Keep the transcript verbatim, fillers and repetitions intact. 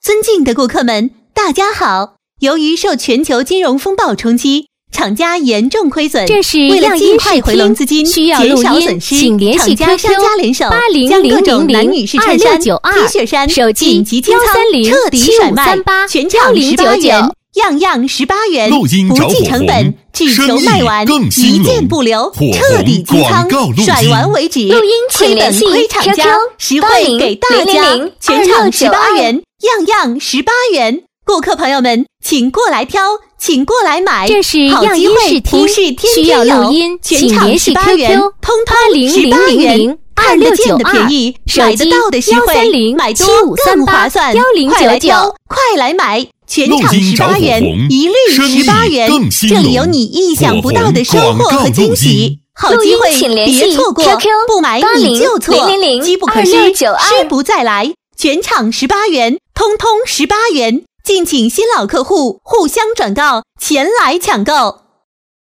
尊敬的顾客们，大家好！由于受全球金融风暴冲击，厂家严重亏损， 这是为了尽快回笼资金， 需要减录音， 少损失， 请联系厂家 Q Q 商家联手， 八零将各零零种男女零士衬衫、T 恤衫、 手机紧急清仓幺三零彻底七甩卖五三，八全场十八元，样样十八元， 录音不找火计成本红， 只求卖完， 生意更兴一隆件不留， 火彻底清仓红广告录，音甩完为止。 录音请亏联系本亏厂 Q Q 家，实惠给大家，全场十八元。 元，样样十八元。顾客朋友们，请过来挑，请过来买， 这是好机样音视会听不是天需要天有， 录音全场请联系十八元， Q Q 通八通零零十八元零零，二看得见六九二的便宜， 手机买得到的实幺惠三，零买多七五三更八划算， 幺零快来九挑九， 快来买，全录场音找火十八元， 红一律生意十八元更，兴这里隆有你意想不到的收获和火红广告录惊喜音。 好机会录音请联系别错过 Q Q 不买八零你就错， 零零零机不可失， 二六九二失不再来，全场十八元，通通十八元，敬请新老客户互相转告，前来抢购。